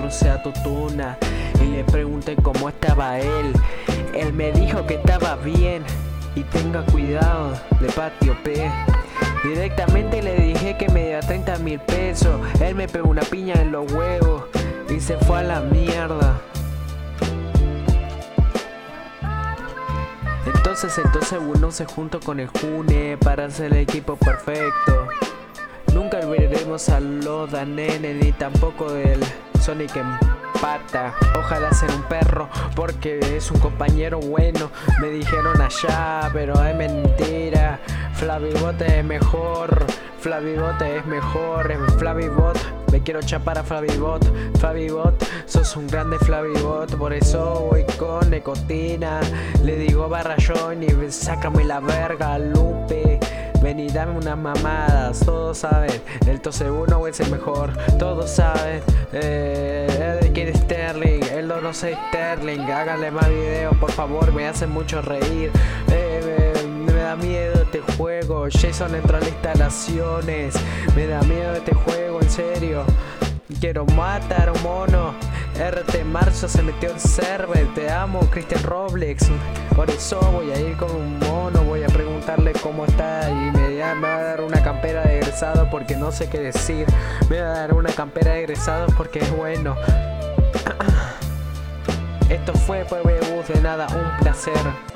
crucé a Tutuna y le pregunté cómo estaba él. Él me dijo que estaba bien y tenga cuidado de Patio P. Directamente le dije que me diera 30.000 pesos. Él me pegó una piña en los huevos y se fue a la mierda. Entonces uno se juntó con el June para hacer el equipo perfecto. Nunca veremos a Loda Nene ni tampoco del Sonic en pata. Ojalá sea un perro porque es un compañero bueno. Me dijeron allá, pero es mentira. Flavibot es mejor. Flavibot es mejor. En Flavibot me quiero chapar a Flavibot. Flavibot, sos un grande Flavibot. Por eso voy con Nicotina. Le digo Barrayón y sácame la verga, Lupe. Ven y dame unas mamadas. Todos saben, el Tose 1 es el mejor. Todos saben, de quién es Sterling. El no sé Sterling. Háganle más videos, por favor, me hacen mucho reír. Me da miedo este juego. Jason entró a las instalaciones. Me da miedo este juego, en serio. Quiero matar a un mono. RT Marzo se metió en server. Te amo, Cristian Roblex. Por eso voy a ir con un mono. Voy a preguntarle cómo está. Y me va a dar una campera de egresado porque no sé qué decir. Me va a dar una campera de egresado porque es bueno. Esto fue Bus, de nada, un placer.